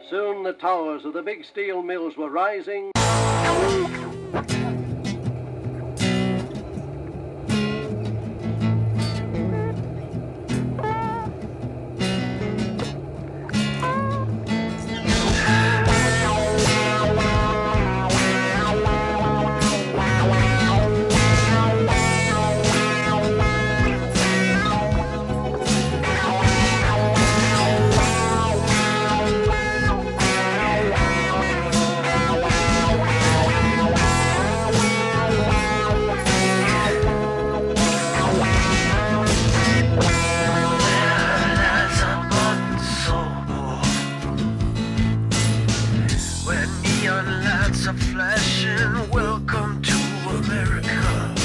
Soon the towers of the big steel mills were rising. Lights are flashing, welcome to America.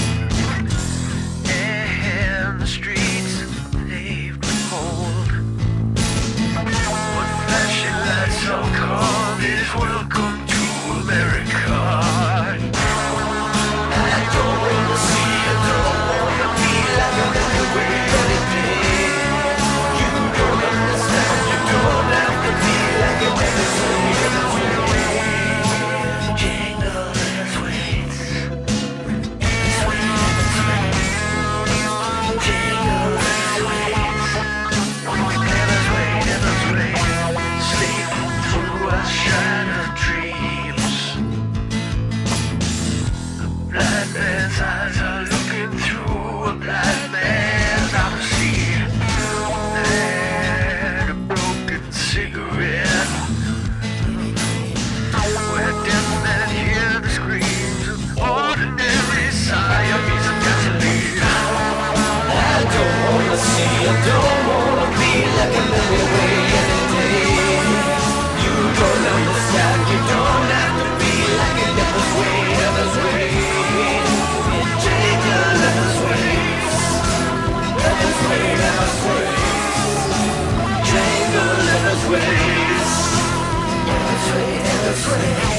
And the streets paved with gold. What flashing lights are called is welcome to America. I don't wanna see it, don't wanna be like another way that it did. You don't understand, you don't have to be like another way. Blind man's eyes are looking through a blind man's odyssey. And a broken cigarette, where deaf men hear the screams of ordinary Siamese of gasoline. I don't wanna see, I don't wanna be like another way any day. You don't understand, you don't have to be like another way, another way. Jangle in the ways.